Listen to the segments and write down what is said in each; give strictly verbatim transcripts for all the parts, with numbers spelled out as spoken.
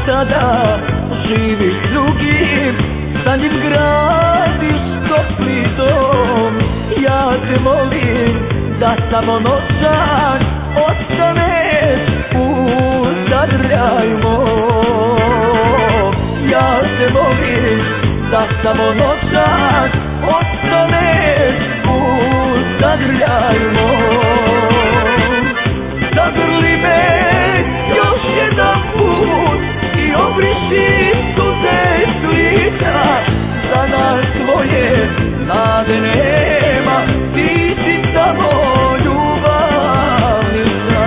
sada živiš drugim, sa njim gradiš topli dom. Ja te molim da samo noćan ostaneš u zagrljaju mom. Ja te molim da samo noćan ostaneš u zagrljaju mom. Zagrli me još jedan put i obriši suze s lica. Za nas svoje nade nema, ti si samo ljubavnica.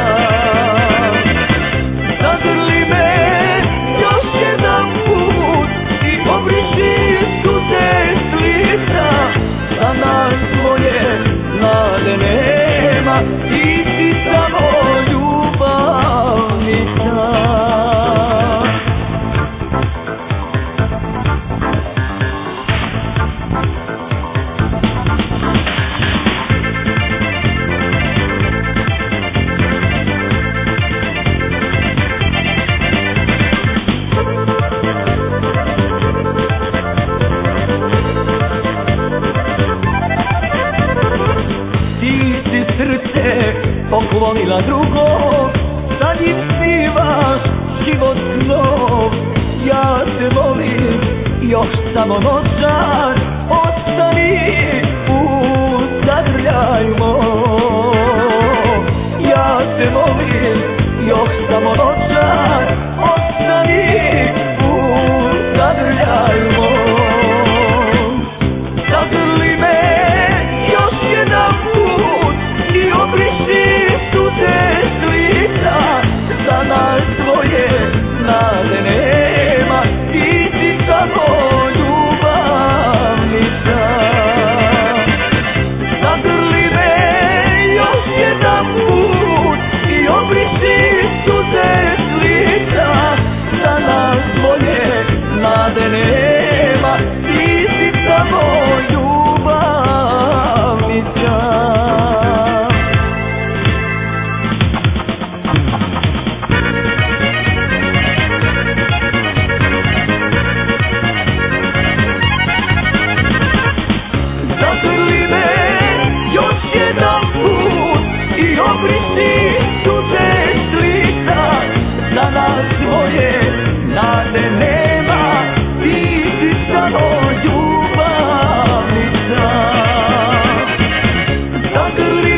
Zagrli me još jedan put i obriši suze s lica. Za nas svoje nade nema, ti si samo ljubavnica. Srce poklonila drugom, za njim snimaš život nov. Ja te molim još samo noćan ostani u zagrljaju mom. Ja te molim još samo noćan ostani u zagrljaju mom. Zagrli me još jedan put i obriši suze s lica. Za nas svoje nade nema, ti si samo ljubavnica. Zagrli me još jedan put i obriši suze s lica. Za nas svoje nade nema, ti si samo ljubavnica. Zagrli me još jedan put i obriši suze s lica. Za nas svoje nade nema, ti si samo ljubavnica. Zagrli